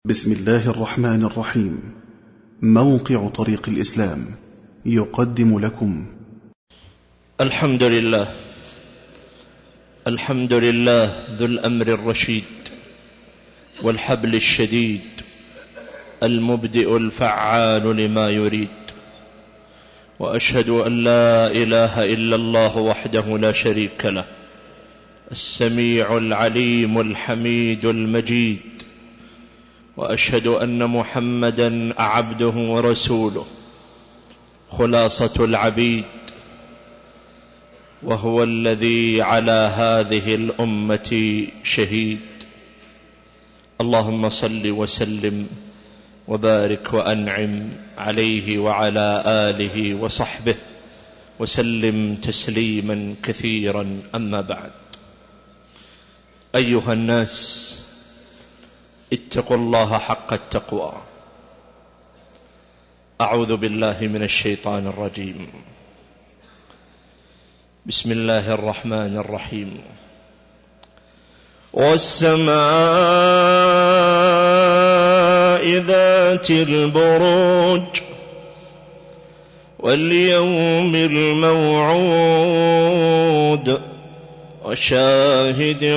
بسم الله الرحمن الرحيم. موقع طريق الإسلام يقدم لكم الحمد لله ذو الأمر الرشيد والحبل الشديد المبدئ الفعال لما يريد، وأشهد أن لا إله إلا الله وحده لا شريك له، السميع العليم الحميد المجيد، وأشهد أن محمدا عبده ورسوله خلاصة العبيد، وهو الذي على هذه الأمة شهيد. اللهم صل وسلم وبارك وأنعم عليه وعلى آله وصحبه وسلم تسليما كثيرا. أما بعد، أيها الناس، اتقوا الله حق التقوى. أعوذ بالله من الشيطان الرجيم. بسم الله الرحمن الرحيم. والسماء ذات البروج واليوم الموعود وشاهد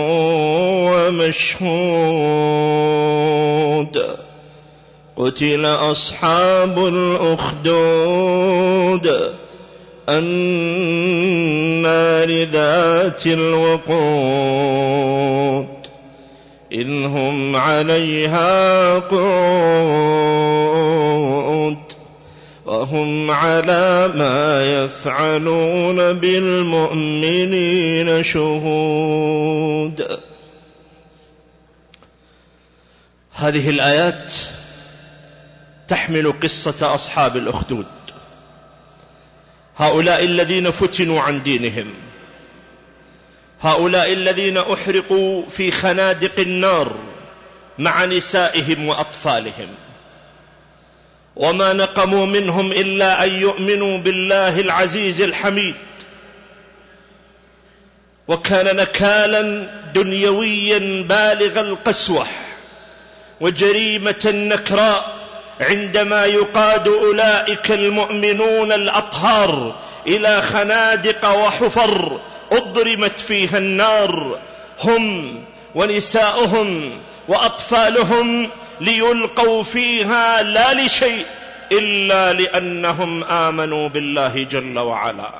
ومشهود. قتل أصحاب الأخدود النار ذات الوقود إذ هم عليها قعود وهم على ما يفعلون بالمؤمنين شهود. هذه الآيات تحمل قصة أصحاب الأخدود، هؤلاء الذين فتنوا عن دينهم، هؤلاء الذين أحرقوا في خنادق النار مع نسائهم وأطفالهم، وما نقموا منهم إلا أن يؤمنوا بالله العزيز الحميد. وكان نكالا دنيويا بالغ القسوة وجريمة نكراء عندما يقاد أولئك المؤمنون الأطهار إلى خنادق وحفر أضرمت فيها النار، هم ونساؤهم وأطفالهم، ليلقوا فيها لا لشيء إلا لأنهم آمنوا بالله جل وعلا.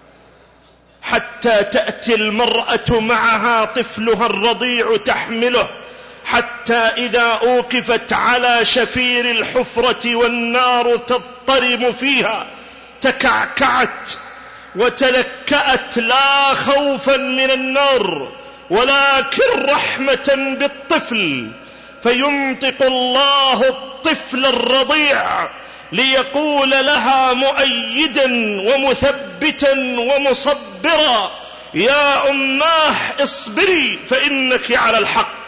حتى تأتي المرأة معها طفلها الرضيع تحمله، حتى إذا أوقفت على شفير الحفرة والنار تضطرم فيها تكعكعت وتلكأت، لا خوفا من النار ولكن رحمة بالطفل، فينطق الله الطفل الرضيع ليقول لها مؤيدا ومثبتا ومصبرا: يا أماه اصبري فإنك على الحق.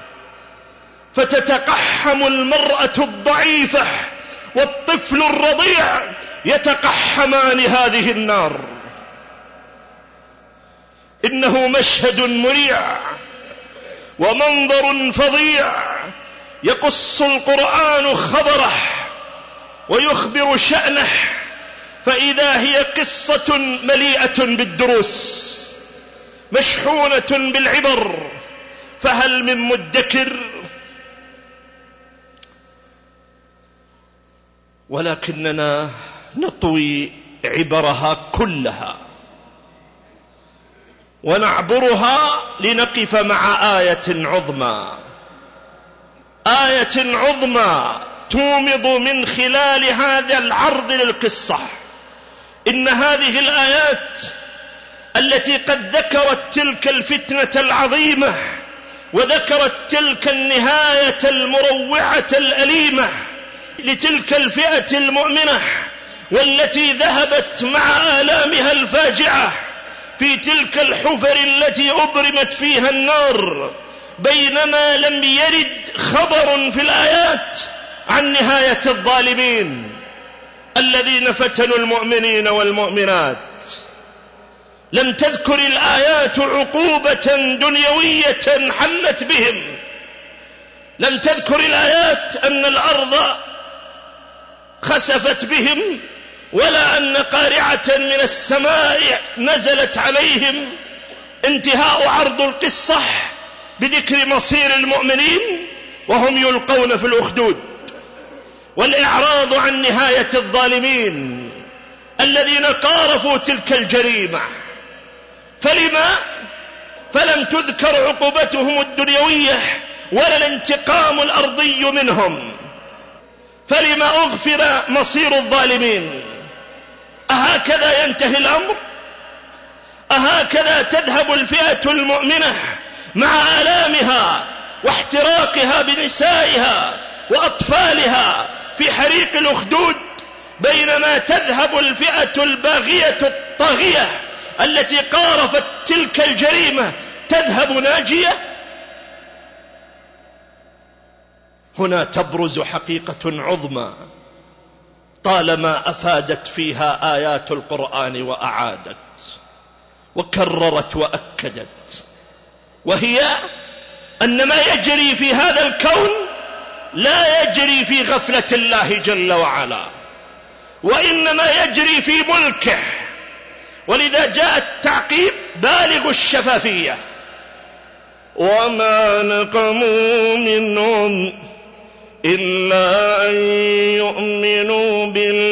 فتتقحم المرأة الضعيفة والطفل الرضيع يتقحمان هذه النار. إنه مشهد مريع ومنظر فظيع يقص القرآن خبره ويخبر شأنه، فإذا هي قصة مليئة بالدروس مشحونة بالعبر، فهل من مدكر؟ ولكننا نطوي عبرها كلها ونعبرها لنقف مع آية عظمى تومض من خلال هذا العرض للقصة. إن هذه الآيات التي قد ذكرت تلك الفتنة العظيمة وذكرت تلك النهاية المروعة الأليمة لتلك الفئة المؤمنة، والتي ذهبت مع آلامها الفاجعة في تلك الحفر التي أضرمت فيها النار، بينما لم يرد خبر في الآيات عن نهاية الظالمين الذين فتنوا المؤمنين والمؤمنات. لم تذكر الآيات عقوبة دنيوية حلت بهم، لم تذكر الآيات أن الأرض خسفت بهم، ولا أن قارعة من السماء نزلت عليهم. انتهاء عرض القصة بذكر مصير المؤمنين وهم يلقون في الأخدود، والإعراض عن نهاية الظالمين الذين قارفوا تلك الجريمة. فلم تذكر عقوبتهم الدنيوية ولا الانتقام الأرضي منهم؟ فلما أغفر مصير الظالمين؟ أهكذا ينتهي الأمر؟ أهكذا تذهب الفئة المؤمنة مع آلامها واحتراقها بنسائها وأطفالها في حريق الأخدود، بينما تذهب الفئة الباغية الطاغية التي قارفت تلك الجريمة تذهب ناجية؟ هنا تبرز حقيقة عظمى طالما أفادت فيها آيات القرآن وأعادت وكررت وأكدت، وهي أن ما يجري في هذا الكون لا يجري في غفلة الله جل وعلا، وإنما يجري في ملكه. ولذا جاء التعقيب بالغ الشفافية: وما نقموا منهم إلا أن يؤمنوا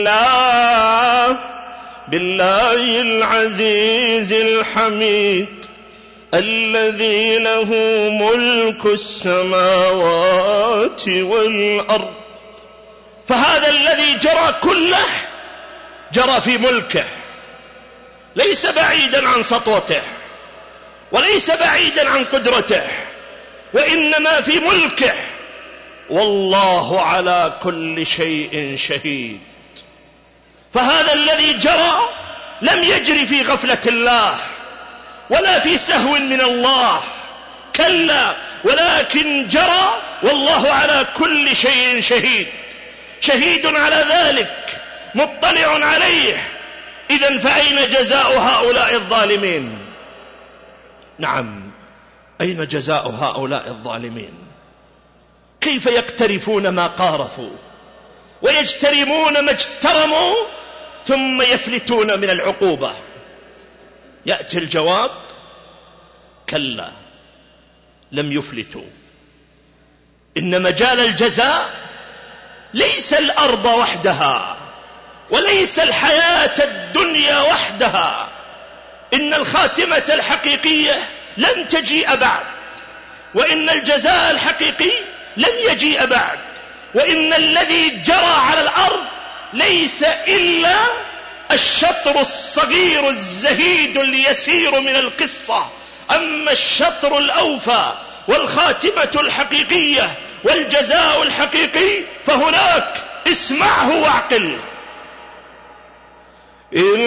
بالله العزيز الحميد الذي له ملك السماوات والأرض. فهذا الذي جرى كله جرى في ملكه، ليس بعيدا عن سطوته وليس بعيدا عن قدرته، وإنما في ملكه، والله على كل شيء شهيد. فهذا الذي جرى لم يجري في غفلة الله ولا في سهو من الله، كلا، ولكن جرى والله على كل شيء شهيد، شهيد على ذلك، مطلع عليه. إذن فأين جزاء هؤلاء الظالمين؟ نعم، أين جزاء هؤلاء الظالمين؟ كيف يقترفون ما قارفوا ويجترمون ما اجترموا ثم يفلتون من العقوبة؟ يأتي الجواب: كلا، لم يفلتوا. إن مجال الجزاء ليس الأرض وحدها وليس الحياة الدنيا وحدها، إن الخاتمة الحقيقية لم تجيء بعد، وإن الجزاء الحقيقي لم يجيء بعد، وإن الذي جرى على الأرض ليس إلا الشطر الصغير الزهيد اليسير من القصة. أما الشطر الأوفى والخاتمة الحقيقية والجزاء الحقيقي فهناك، اسمعه واعقل: إن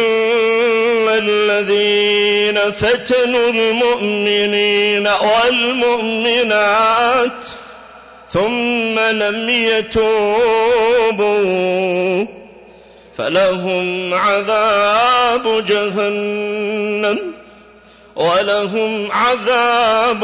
الذين فتنوا المؤمنين والمؤمنات ثم لم يتوبوا فلهم عذاب جهنم ولهم عذاب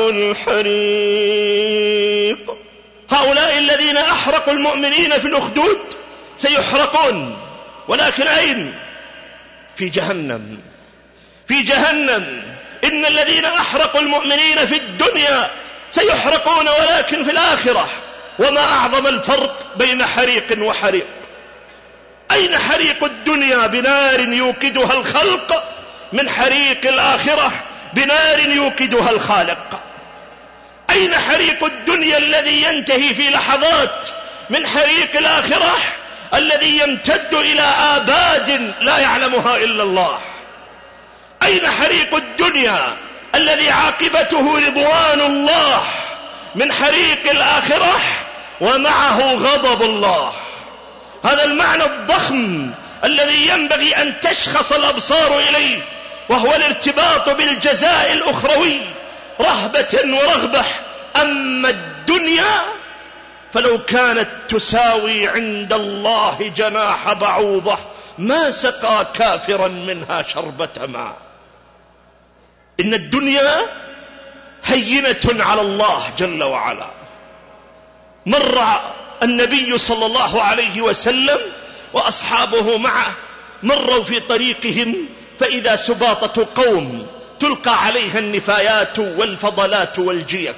الحريق. هؤلاء الذين أحرقوا المؤمنين في الأخدود سيحرقون، ولكن أين؟ في جهنم، في جهنم. إن الذين أحرقوا المؤمنين في الدنيا سيحرقون، ولكن في الآخرة. وما أعظم الفرق بين حريق وحريق. أين حريق الدنيا بنار يوقدها الخلق من حريق الآخرة بنار يوقدها الخالق؟ أين حريق الدنيا الذي ينتهي في لحظات من حريق الآخرة الذي يمتد إلى آباد لا يعلمها إلا الله؟ أين حريق الدنيا الذي عاقبته رضوان الله من حريق الآخرة ومعه غضب الله؟ هذا المعنى الضخم الذي ينبغي أن تشخص الأبصار إليه، وهو الارتباط بالجزاء الأخروي رهبة ورغبة. أما الدنيا فلو كانت تساوي عند الله جناح بعوضة ما سقى كافرا منها شربة ماء. إن الدنيا هينة على الله جل وعلا، مر النبي صلى الله عليه وسلم وأصحابه معه، مروا في طريقهم فإذا سباطة قوم تلقى عليها النفايات والفضلات والجيف،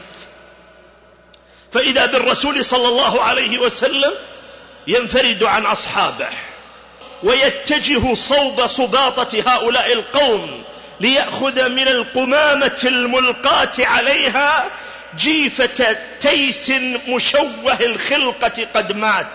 فإذا بالرسول صلى الله عليه وسلم ينفرد عن أصحابه ويتجه صوب سباطة هؤلاء القوم ليأخذ من القمامة الملقاة عليها جيفة تيس مشوه الخلقة قد مات،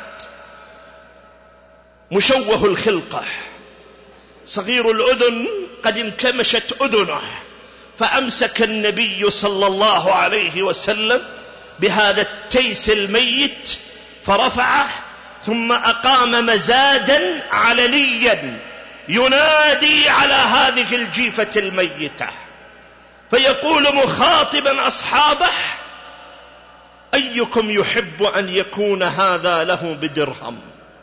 مشوه الخلقة، صغير الأذن قد انكمشت أذنه، فأمسك النبي صلى الله عليه وسلم بهذا التيس الميت فرفعه، ثم أقام مزادا علنيا ينادي على هذه الجيفة الميتة، فيقول مخاطبا أصحابه: أيكم يحب أن يكون هذا له بدرهم؟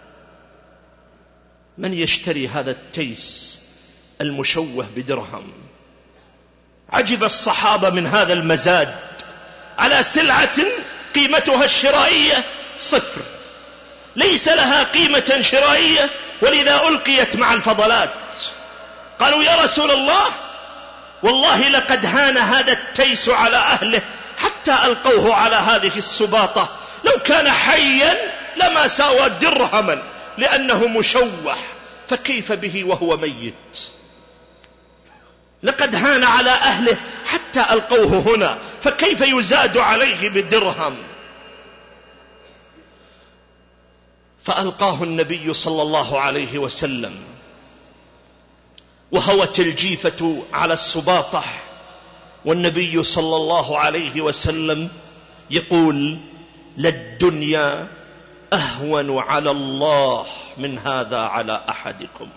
من يشتري هذا التيس المشوه بدرهم؟ عجب الصحابة من هذا المزاد على سلعة قيمتها الشرائية صفر، ليس لها قيمة شرائية، ولذا ألقيت مع الفضلات. قالوا: يا رسول الله، والله لقد هان هذا التيس على أهله حتى ألقوه على هذه السباطة، لو كان حيا لما ساوى درهما لأنه مشوه، فكيف به وهو ميت؟ لقد هان على أهله حتى ألقوه هنا، فكيف يزاد عليه بدرهم؟ فألقاه النبي صلى الله عليه وسلم، وهوت الجيفة على السباطة، والنبي صلى الله عليه وسلم يقول: للدنيا أهون على الله من هذا على أحدكم.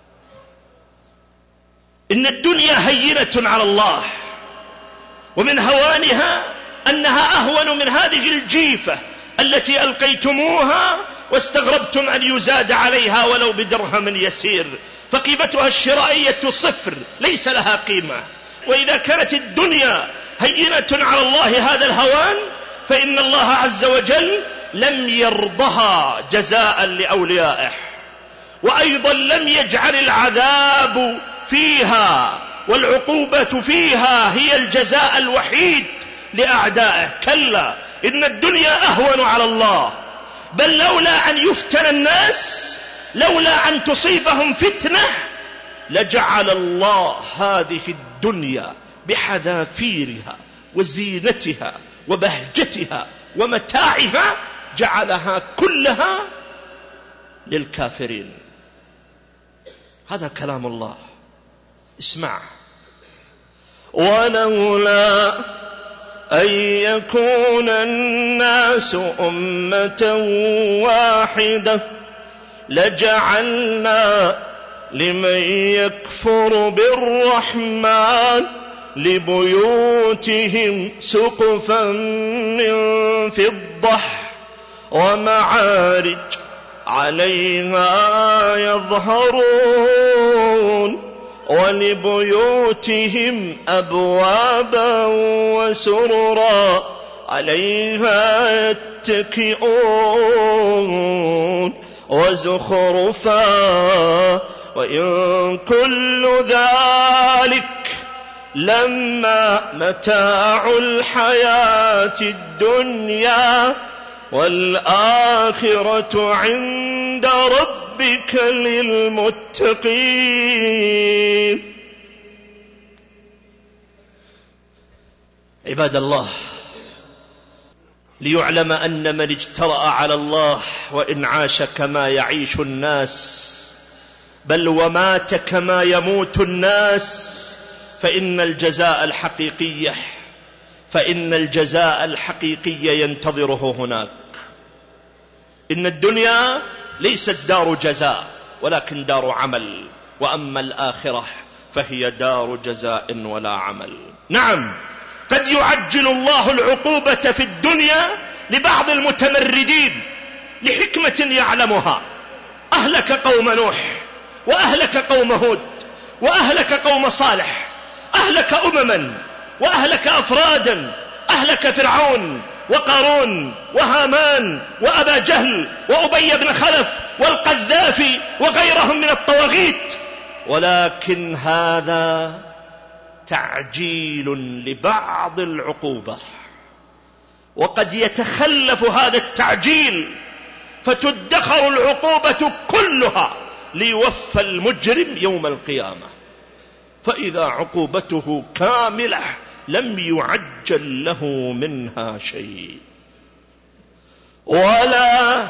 إن الدنيا هينة على الله، ومن هوانها أنها أهون من هذه الجيفة التي ألقيتموها واستغربتم أن يزاد عليها ولو بدرهم يسير، فقيمتها الشرائية صفر، ليس لها قيمة. وإذا كانت الدنيا هينة على الله هذا الهوان، فإن الله عز وجل لم يرضها جزاء لأوليائه، وأيضا لم يجعل العذاب فيها والعقوبة فيها هي الجزاء الوحيد لأعدائه. كلا، إن الدنيا أهون على الله، بل لولا أن يفتن الناس، لولا أن تصيبهم فتنة، لجعل الله هذه الدنيا بحذافيرها وزينتها وبهجتها ومتاعها جعلها كلها للكافرين. هذا كلام الله، اسمع: ولولا أن يكون الناس أمة واحدة لجعلنا لمن يكفر بالرحمن لبيوتهم سقفا من فضة ومعارج عليها يظهرون، ولبيوتهم أبوابا وسررا عليها يتكئون وزخرفا، وإن كل ذلك لما متاع الحياة الدنيا، والآخرة عند ربك للمتقين. عباد الله، ليعلم أن من اجترأ على الله وإن عاش كما يعيش الناس، بل ومات كما يموت الناس، فإن الجزاء الحقيقي ينتظره هناك. إن الدنيا ليست دار جزاء ولكن دار عمل، وأما الآخرة فهي دار جزاء ولا عمل. نعم، قد يعجل الله العقوبة في الدنيا لبعض المتمردين لحكمة يعلمها. أهلك قوم نوح، وأهلك قوم هود، وأهلك قوم صالح، أهلك أمما وأهلك أفرادا، أهلك فرعون وقارون وهامان وأبا جهل وأبي بن خلف والقذافي وغيرهم من الطواغيت، ولكن هذا تعجيل لبعض العقوبة، وقد يتخلف هذا التعجيل فتدخر العقوبة كلها ليوفى المجرم يوم القيامة، فإذا عقوبته كاملة لم يعجل له منها شيء. ولا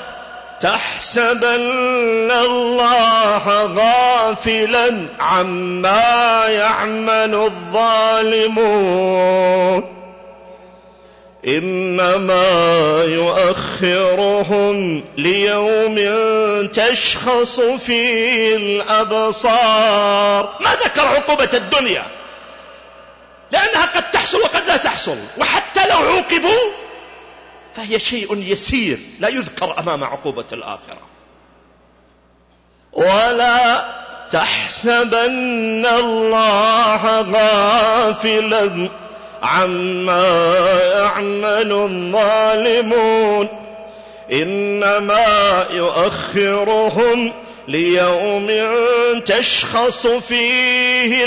تحسبن الله غافلا عما يعمل الظالمون إنما يؤخرهم ليوم تشخص فيه الأبصار. ما ذكر عقوبة الدنيا لأنها قد تحصل وقد لا تحصل، وحتى لو عوقبوا فهي شيء يسير لا يذكر أمام عقوبة الآخرة. ولا تحسبن الله غافلا عما يعمل الظالمون إنما يؤخرهم ليوم تشخص فيه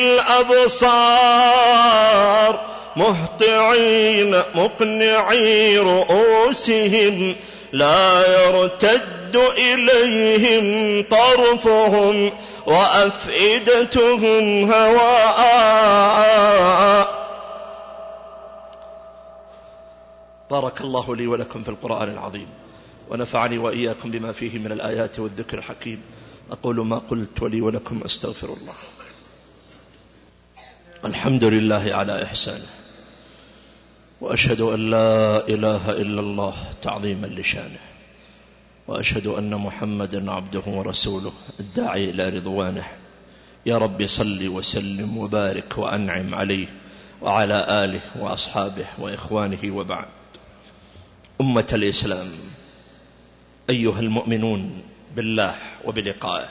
الأبصار مهطعين مقنعي رؤوسهم لا يرتد إليهم طرفهم وأفئدتهم هواء. بارك الله لي ولكم في القرآن العظيم، ونفعني وإياكم بما فيه من الآيات والذكر الحكيم. أقول ما قلت ولي ولكم أستغفر الله. الحمد لله على إحسانه، وأشهد أن لا إله إلا الله تعظيما لشانه، وأشهد أن محمدا عبده ورسوله الداعي إلى رضوانه. يا رب صل وسلم وبارك وأنعم عليه وعلى آله وأصحابه وإخوانه، وبعد. أمة الإسلام، أيها المؤمنون بالله وبلقائه،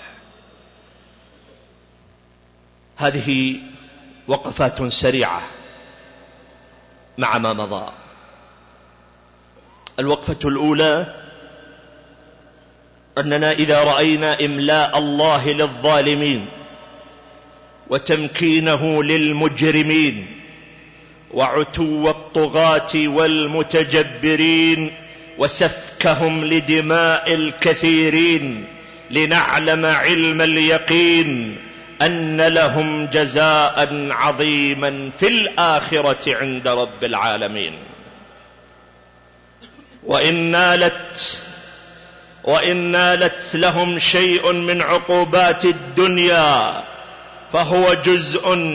هذه وقفات سريعة مع ما مضى. الوقفة الأولى أننا إذا رأينا إملاء الله للظالمين وتمكينه للمجرمين وعتو الطغاة والمتجبرين وسفكهم لدماء الكثيرين، لنعلم علم اليقين أن لهم جزاء عظيما في الآخرة عند رب العالمين. وإن نالت لهم شيء من عقوبات الدنيا فهو جزء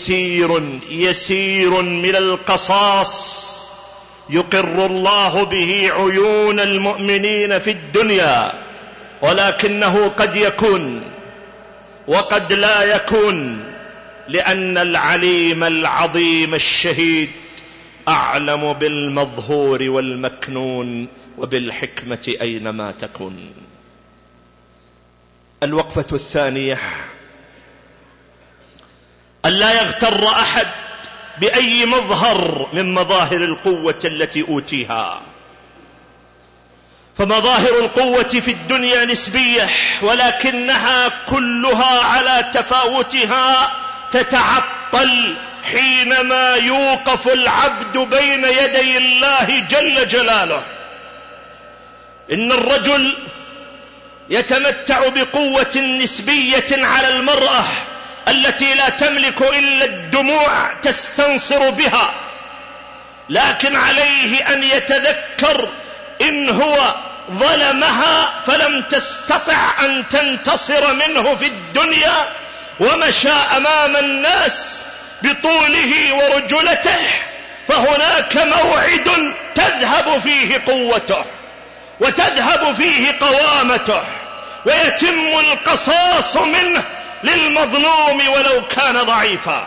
يسير من القصاص يقر الله به عيون المؤمنين في الدنيا، ولكنه قد يكون وقد لا يكون، لأن العليم العظيم الشهيد أعلم بالمظهور والمكنون وبالحكمة أينما تكون. الوقفة الثانية أن لا يغتر أحد بأي مظهر من مظاهر القوة التي أوتيها، فمظاهر القوة في الدنيا نسبية، ولكنها كلها على تفاوتها تتعطل حينما يوقف العبد بين يدي الله جل جلاله. إن الرجل يتمتع بقوة نسبية على المرأة التي لا تملك إلا الدموع تستنصر بها، لكن عليه أن يتذكر إن هو ظلمها فلم تستطع أن تنتصر منه في الدنيا، ومشى أمام الناس بطوله ورجلته، فهناك موعد تذهب فيه قوته وتذهب فيه قوامته، ويتم القصاص منه للمظلوم ولو كان ضعيفا.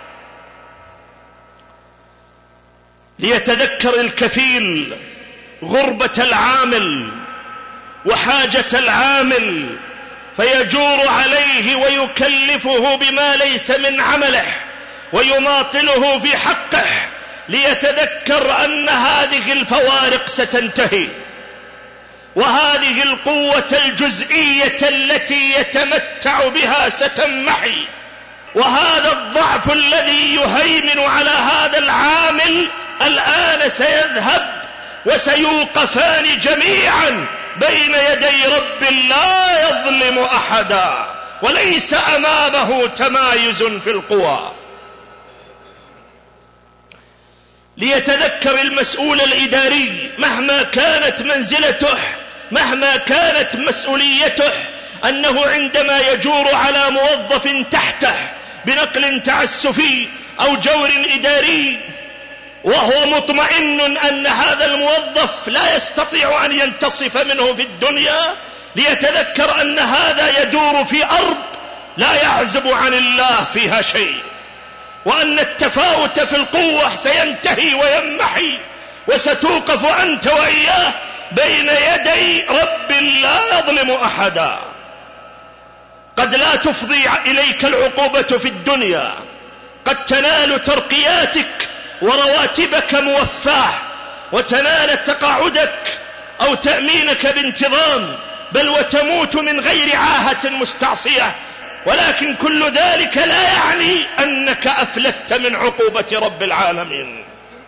ليتذكر الكفيل غربة العامل وحاجة العامل، فيجور عليه ويكلفه بما ليس من عمله ويماطله في حقه، ليتذكر أن هذه الفوارق ستنتهي، وهذه القوة الجزئية التي يتمتع بها ستنمحي، وهذا الضعف الذي يهيمن على هذا العامل الآن سيذهب، وسيوقفان جميعا بين يدي رب لا يظلم أحدا، وليس أمامه تمايز في القوى. ليتذكر المسؤول الإداري مهما كانت منزلته، مهما كانت مسؤوليته، أنه عندما يجور على موظف تحته بنقل تعسفي أو جور إداري وهو مطمئن أن هذا الموظف لا يستطيع أن ينتصف منه في الدنيا، ليتذكر أن هذا يدور في أرض لا يعزب عن الله فيها شيء، وأن التفاوت في القوة سينتهي وينمحي، وستوقف أنت وإياه بين يدي رب لا يظلم أحدا. قد لا تفضي إليك العقوبة في الدنيا، قد تنال ترقياتك ورواتبك موفاه، وتنال تقاعدك أو تأمينك بانتظام، بل وتموت من غير عاهة مستعصية، ولكن كل ذلك لا يعني أنك أفلت من عقوبة رب العالمين.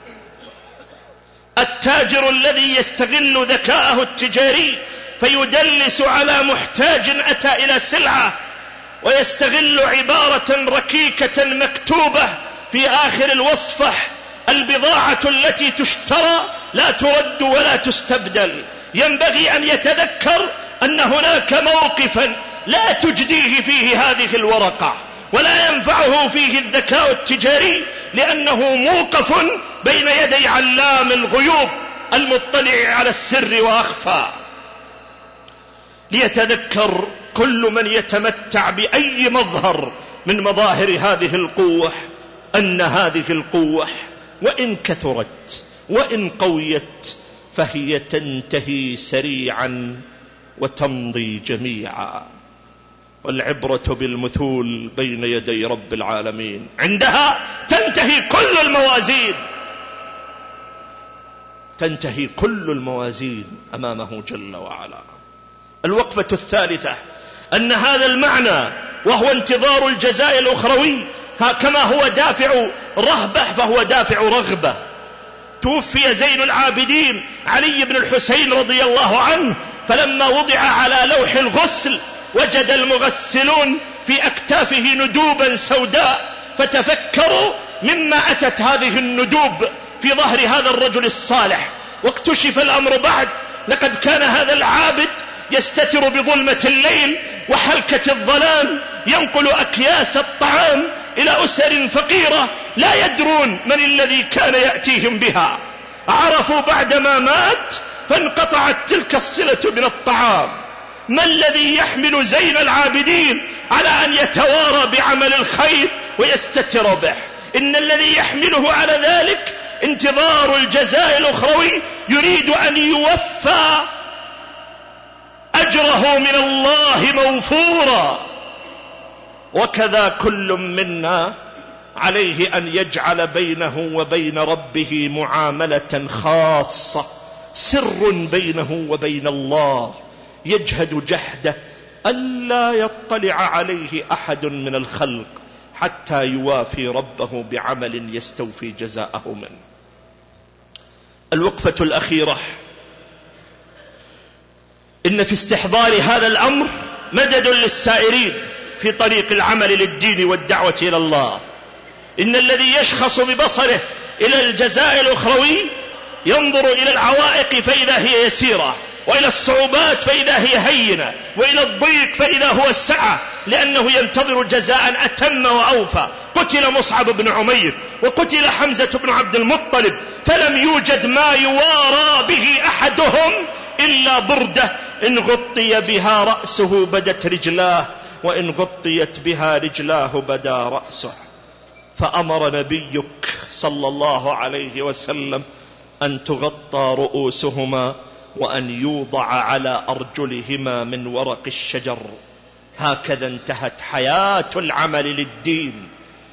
التاجر الذي يستغل ذكاءه التجاري فيدلس على محتاج أتى إلى سلعة، ويستغل عبارة ركيكة مكتوبة في آخر الوصفة: البضاعة التي تشترى لا ترد ولا تستبدل. ينبغي أن يتذكر أن هناك موقفا لا تجديه فيه هذه الورقة، ولا ينفعه فيه الذكاء التجاري، لأنه موقف بين يدي علام الغيوب المطلع على السر وأخفى. ليتذكر كل من يتمتع بأي مظهر من مظاهر هذه القوة أن هذه القوة وإن كثرت وإن قويت فهي تنتهي سريعا وتمضي جميعا، والعبرة بالمثول بين يدي رب العالمين، عندها تنتهي كل الموازين، تنتهي كل الموازين أمامه جل وعلا. الوقفة الثالثة أن هذا المعنى وهو انتظار الجزاء الأخروي كما هو دافع رهبة فهو دافع رغبة. توفي زين العابدين علي بن الحسين رضي الله عنه، فلما وضع على لوح الغسل وجد المغسلون في أكتافه ندوبا سوداء، فتفكروا مما أتت هذه الندوب في ظهر هذا الرجل الصالح، واكتشف الأمر بعد. لقد كان هذا العابد يستتر بظلمة الليل وحلكة الظلام، ينقل أكياس الطعام إلى أسر فقيرة لا يدرون من الذي كان يأتيهم بها. عرفوا بعدما مات فانقطعت تلك الصلة من الطعام. ما الذي يحمل زين العابدين على أن يتوارى بعمل الخير ويستتر به؟ إن الذي يحمله على ذلك انتظار الجزاء الأخروي، يريد أن يوفى أجره من الله موفورا. وكذا كل منا عليه أن يجعل بينه وبين ربه معاملة خاصة، سر بينه وبين الله، يجهد جهده ألا يطلع عليه أحد من الخلق حتى يوافي ربه بعمل يستوفي جزاءه منه. الوقفة الأخيرة، إن في استحضار هذا الأمر مدد للسائرين في طريق العمل للدين والدعوة إلى الله. إن الذي يشخص ببصره إلى الجزاء الأخروي ينظر إلى العوائق فإذا هي يسيرة، وإلى الصعوبات فإذا هي هينة، وإلى الضيق فإذا هو السعة، لأنه ينتظر جزاء أتم وأوفى. قتل مصعب بن عمير وقتل حمزة بن عبد المطلب، فلم يوجد ما يوارى به أحدهم إلا بردة إن غطي بها رأسه بدت رجلاه، وإن غطيت بها رجلاه بدا رأسه. فأمر نبيك صلى الله عليه وسلم أن تغطى رؤوسهما وأن يوضع على أرجلهما من ورق الشجر. هكذا انتهت حياة العمل للدين،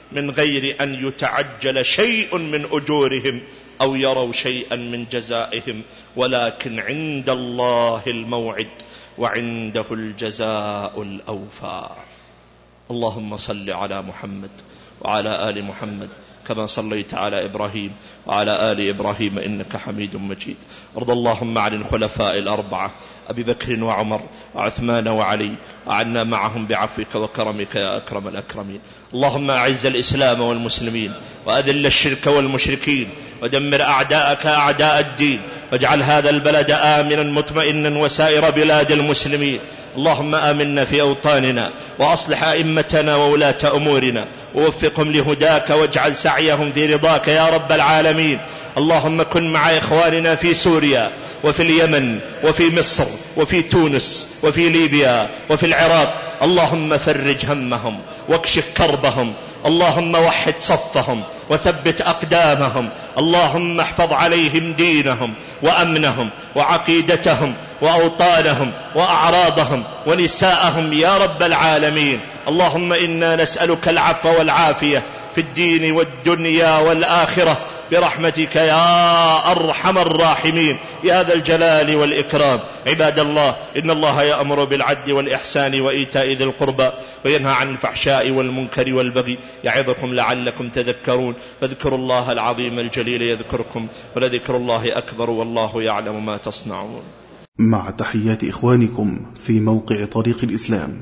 من غير أن يتعجل شيء من أجورهم أو يروا شيئا من جزائهم، ولكن عند الله الموعد وعنده الجزاء الأوفى. اللهم صل على محمد وعلى آل محمد كما صليت على إبراهيم وعلى آل إبراهيم إنك حميد مجيد. ارض اللهم عن الخلفاء الأربعة أبي بكر وعمر وعثمان وعلي، وعنا معهم بعفوك وكرمك يا أكرم الأكرمين. اللهم أعز الإسلام والمسلمين وأذل الشرك والمشركين ودمر أعداءك أعداء الدين، واجعل هذا البلد آمنا مطمئنا وسائر بلاد المسلمين. اللهم آمنا في أوطاننا وأصلح أئمتنا وولاة أمورنا ووفقهم لهداك واجعل سعيهم في رضاك يا رب العالمين. اللهم كن مع إخواننا في سوريا وفي اليمن وفي مصر وفي تونس وفي ليبيا وفي العراق. اللهم فرج همهم واكشف كربهم، اللهم وحد صفهم وثبت أقدامهم، اللهم احفظ عليهم دينهم وأمنهم وعقيدتهم وأوطانهم وأعراضهم ونساءهم يا رب العالمين. اللهم إنا نسألك العفو والعافية في الدين والدنيا والآخرة برحمتك يا أرحم الراحمين يا ذا الجلال والإكرام. عباد الله، إن الله يأمر بالعدل والإحسان وإيتاء ذي القربى وينهى عن الفحشاء والمنكر والبغي يعظكم لعلكم تذكرون. فاذكروا الله العظيم الجليل يذكركم، ولذكر الله أكبر والله يعلم ما تصنعون. مع تحيات إخوانكم في موقع طريق الإسلام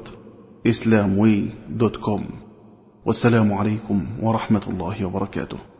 www.islamway.com. والسلام عليكم ورحمة الله وبركاته.